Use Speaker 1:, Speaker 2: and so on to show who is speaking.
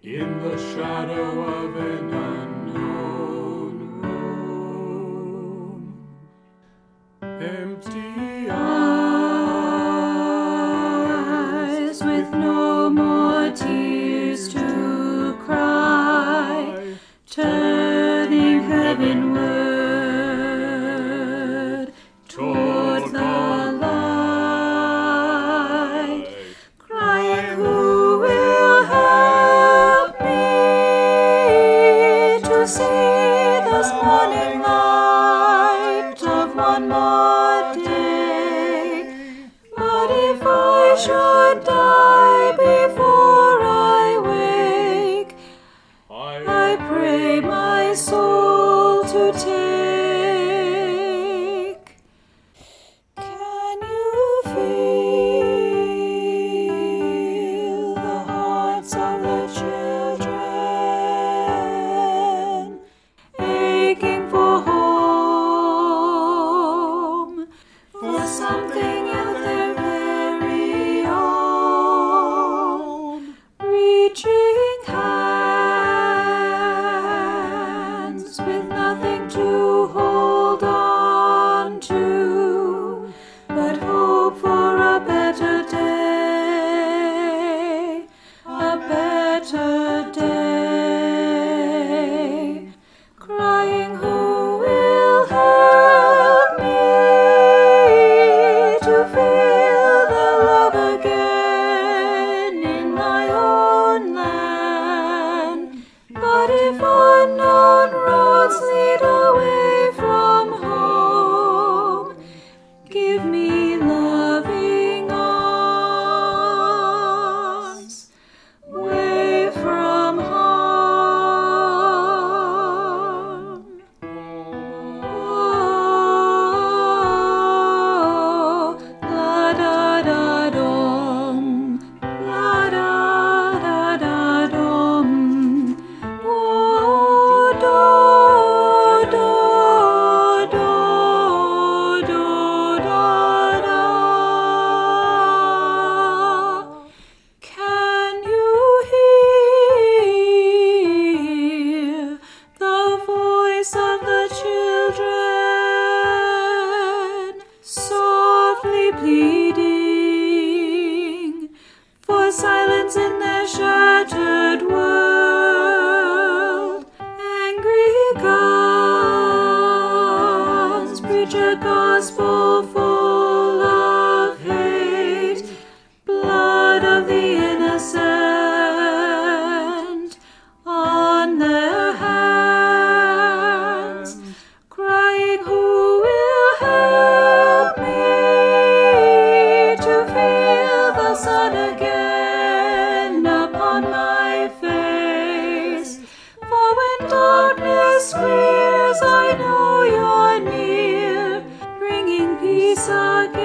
Speaker 1: in the shadow of an unknown room. Empty
Speaker 2: eyes with no more tears to cry, turning heavenward toward the light, crying, "Who will help me to see this morning light of one more day? But if I should die before I wake, I pray my soul to take." Can you feel the hearts of the children aching for home, for something of their very own, reaching hands with nothing to hold on to, but hope for a better day, a better day, crying, "Who will help me to feel the love again in my own land? But if unknown roads lead away from home, give me loving arms away from harm." Oh, la da da dum, la da da da dum. Oh, do do do do da da. Can you hear the voice of the children softly pleading for silence in their shattered world? Angry guns preach a gospel full of hate, blood of the innocent on their hands, crying, "Who will help me to feel the sun again upon my face? For when darkness clears, I know you're near, bringing peace again."